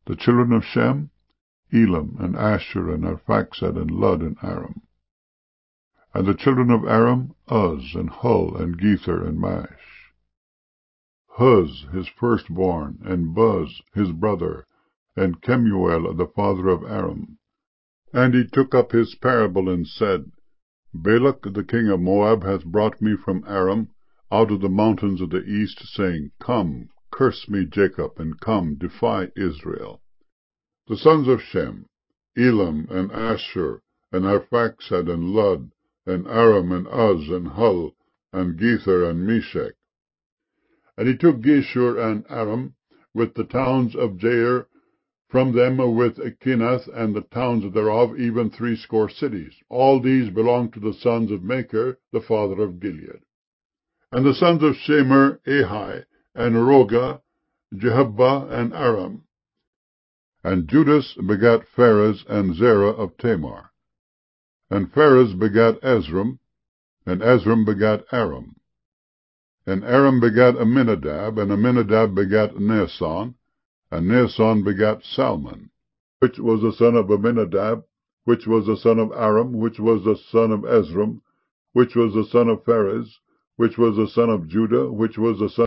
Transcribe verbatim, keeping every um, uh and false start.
The children of Shem, Elam, and Asshur, and Arphaxad, and Lud, and Aram. And the children of Aram, Uz, and Hul, and Gether, and Mash. Huz his firstborn, and Buz his brother, and Kemuel the father of Aram. And he took up his parable, and said, Balak the king of Moab hath brought me from Aram, out of the mountains of the east, saying, Come, curse me Jacob, and come, defy Israel. The sons of Shem, Elam, and Asshur, and Arphaxad, and Lud, and Aram, and Uz, and Hul, and Gether, and Meshech. And he took Geshur and Aram, with the towns of Jair, from them with Kenath, and the towns thereof, even threescore cities. All these belong to the sons of Machir, the father of Gilead. And the sons of Shemer, Ahai, and Roga, Jehubbah, and Aram. And Judas begat Pharez and Zerah of Tamar. And Pharez begat Ezram, and Ezram begat Aram. And Aram begat Aminadab, and Aminadab begat Naasson, and Naasson begat Salmon, which was the son of Aminadab, which was the son of Aram, which was the son of Ezram, which was the son of Pharez, which was the son of Judah, which was the son